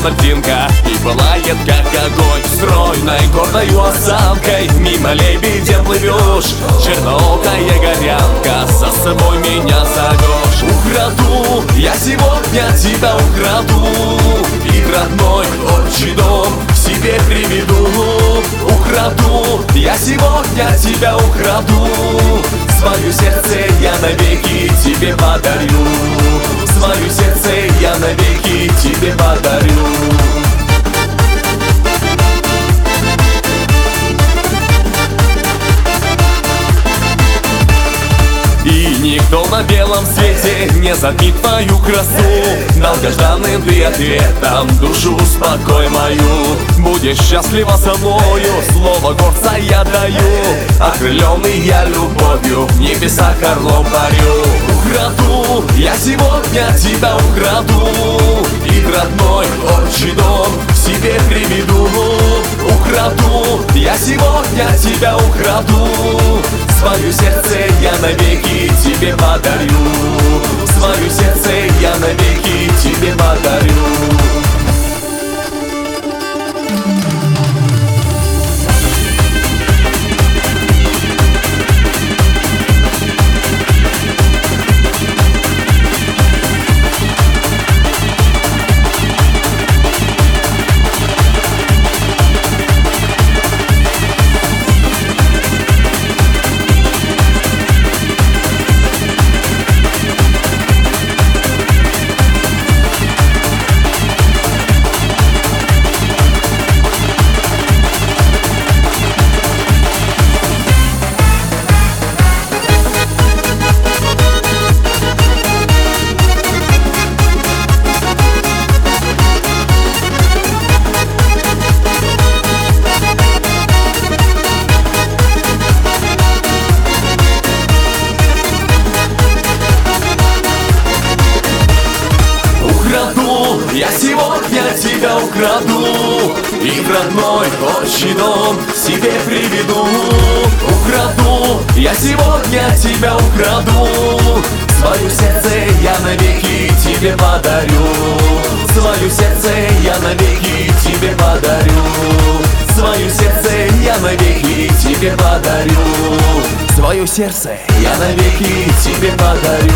блондинка и пылает, как огонь, стройной, гордою осанкой. Мимо лебедем плывешь, черноокая горянка, со собой меня зовешь. Украду, я сегодня тебя украду, и в родной отчий дом к себе приведу. Украду, я сегодня тебя украду, свое сердце я навеки тебе подарю. Свое сердце я навеки тебе подарю. И никто на белом свете не затмит твою красу. Долгожданным ты ответом душу успокой мою. Будешь счастлива со мною, слово горца я даю. Окрыленный я любовью, в небесах орлом парю. Украду, я сегодня тебя украду, и в родной отчий дом к себе приведу. Украду, я сегодня тебя украду, свое сердце я навеки тебе подарю. Свое сердце я навеки тебе подарю. Я сегодня тебя украду, и в родной отчий дом себе приведу. Украду, я сегодня тебя украду, свое сердце я навеки тебе подарю. Свое сердце я навеки тебе подарю. Свое сердце я навеки тебе подарю. Свое сердце я навеки тебе подарю.